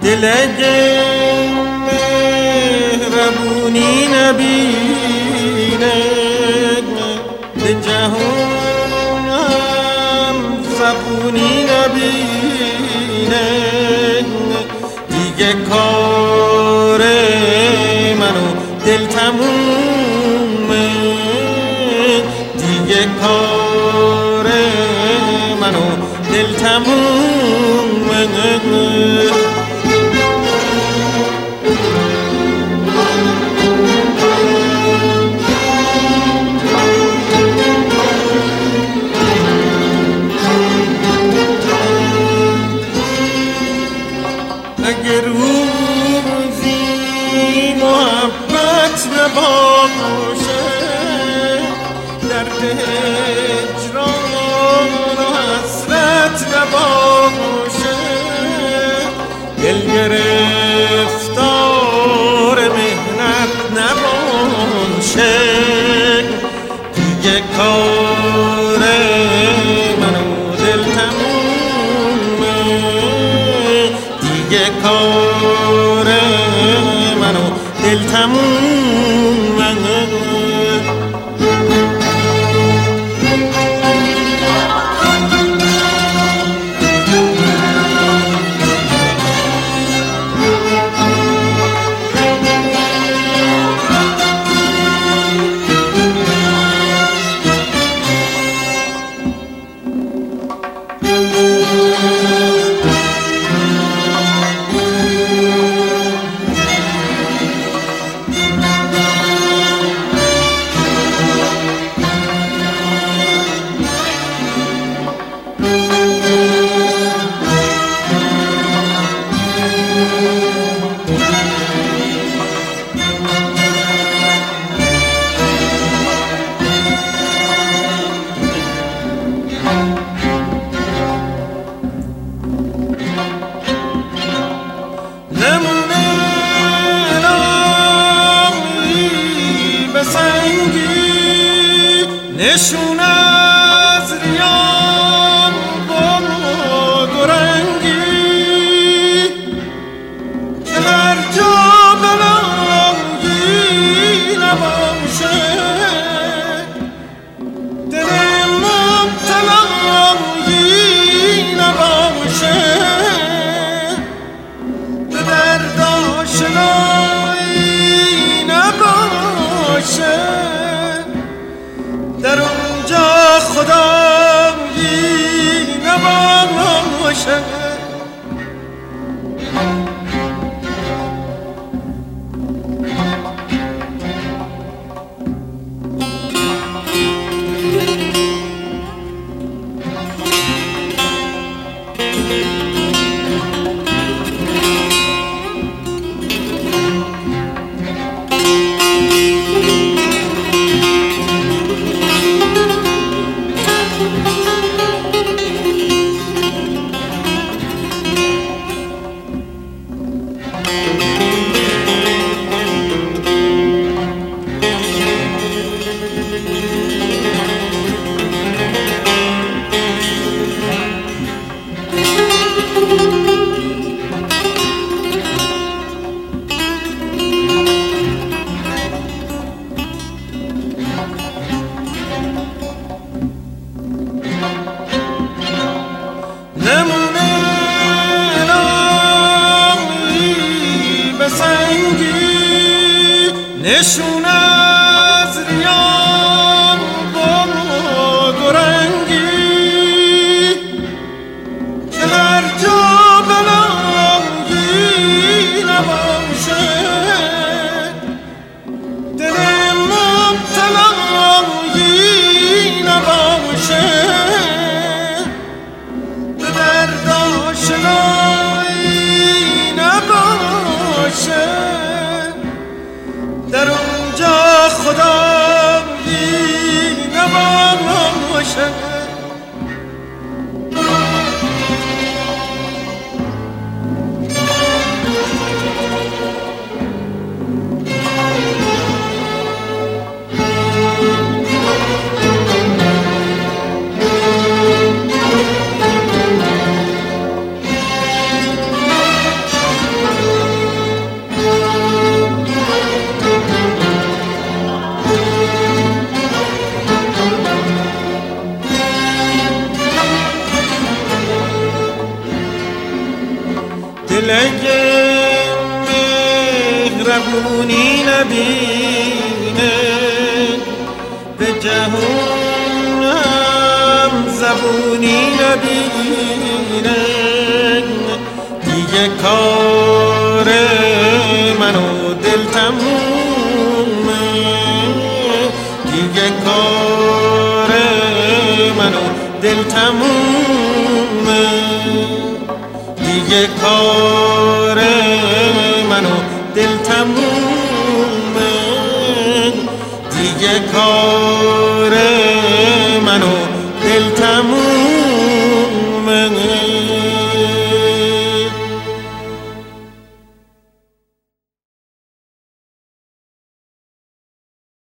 دل مهربونی نبینه به جهانم زبونی نبینه دیگه کار منو دل تمومه دیگه کار منو دل تمومه اگه روزی محبت نباشه درد هجران و حسرت نباشه دل گرفتار مهنت نباشه دیگه کار منو دل تمومه دیگه کار منو دل تمومه نشون از ریان با دورنگی که هر جا بلایی نباشه دل مبتلایی نباشه به درد آشنایی نباشه در اونجا خدایی نباشه نمونه الهی به سنگی نشون از ریان با دورنگی که هر جا بلایی نباشه دل مبتلایی نباشه آشنایی نباشه در اونجا خدایی نباشه دل اگه مهربونی نبینه به جهونم زبونی نبینه دیگه کار من و دل تمومه دیگه کار من و دل تمومه دیگه کار من و دل تمومه دیگه کار